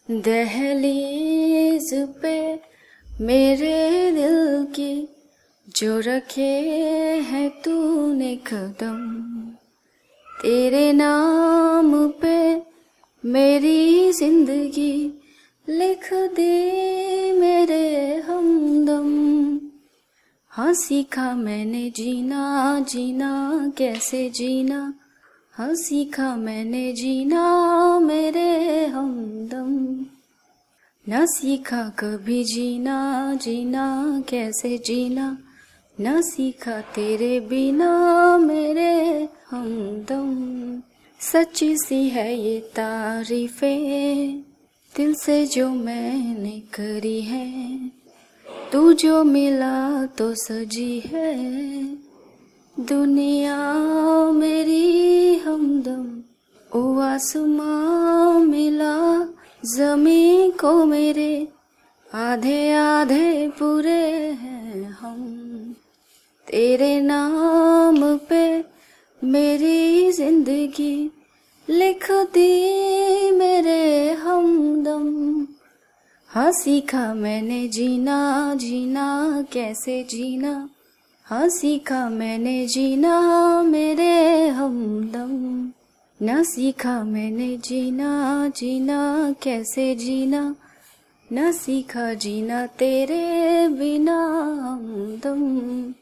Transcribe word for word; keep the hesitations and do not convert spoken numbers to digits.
दहलीज पे मेरे दिल की जो रखे है तूने कदम, तेरे नाम पे मेरी जिंदगी लिख दी मेरे हमदम। हाँ सीखा मैंने जीना जीना कैसे जीना, हाँ सीखा मैंने जीना मेरे हमदम। ना सीखा कभी जीना जीना कैसे जीना, ना सीखा तेरे बिना मेरे हमदम। सच्ची सी है ये तारीफें दिल से जो मैंने करी है, तू जो मिला तो सजी है दुनिया मेरी हमदम। ओ आसमां मिला ज़मीं को मेरे, आधे आधे पूरे हैं हम। तेरे नाम पे मेरी जिंदगी लिख दी मेरे हमदम। हाँ सीखा मैंने जीना जीना कैसे जीना, हाँ सीखा मैंने जीना मेरे हमदम। ना सीखा मैंने जीना जीना कैसे जीना, ना सीखा जीना तेरे बिना हमदम।